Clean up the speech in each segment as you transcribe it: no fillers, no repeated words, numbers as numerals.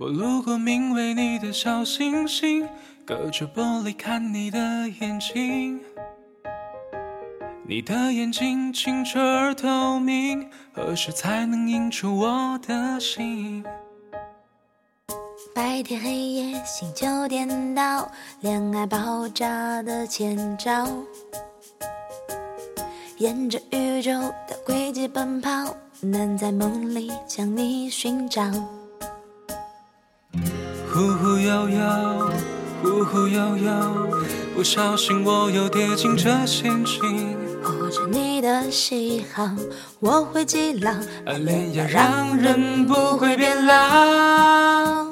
我路过名为你的小星星，隔着玻璃看你的眼睛。你的眼睛清澈而透明，何时才能映出我的心？ 白天黑夜星球颠倒，恋爱爆炸的前兆，沿着宇宙的轨迹奔跑，能在梦里将你寻找。 忽忽悠悠，忽忽悠悠，不小心我又跌进这陷阱。 或者你的喜好我会记牢， 暗恋要让人不会变老。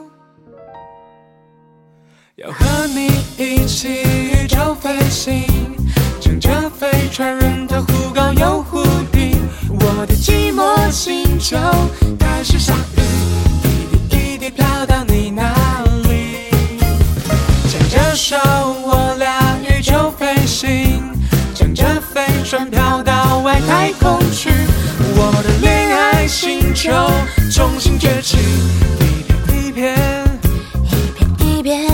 要和你一起宇宙飞行，乘着飞船人的忽高又忽低。我的寂寞星球开始下雨，一滴一滴飘到你那里。牵着手我俩宇宙飞行，乘着飞船飘到外太空去。我的恋爱星球重新崛起，一片一片， 一片一片，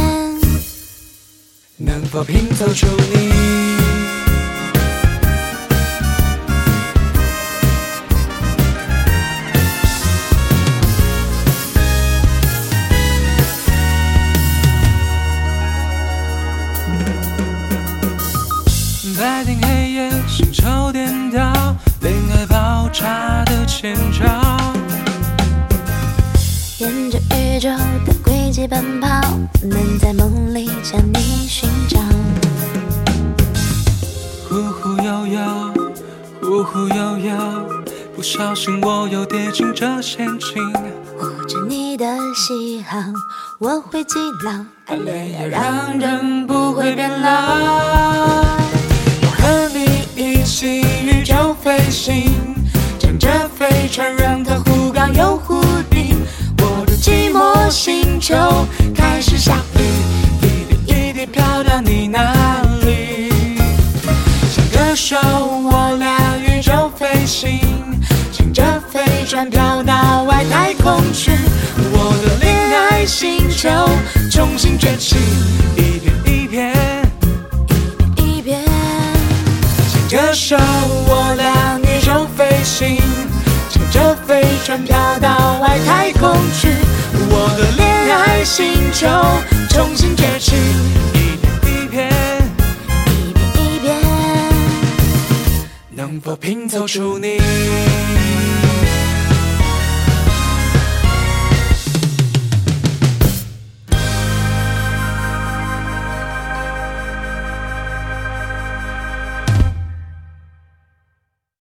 能否拼凑出你？白天黑夜星球颠倒，恋爱爆炸的前兆， 沿着宇宙的轨迹奔跑，能在梦里将你寻找。 忽忽悠悠，忽忽悠悠，不小心我又跌进这陷阱。 或者你的喜好我会记牢， 暗恋要让人不会变老。要和你一起宇宙飞行，乘着飞船让它忽高又忽低。我的寂寞星球开始下雨，一滴一滴飘到你那里。像歌手我俩宇宙飞行，乘着飞船飘到外太空去。我的恋爱星球重新崛起，一片一片， 一片， 牵着手我俩宇宙飞行，乘着飞船飘到外太空去。我的恋爱星球重新崛起，一片一片， 一片一片， 能否拼凑出你？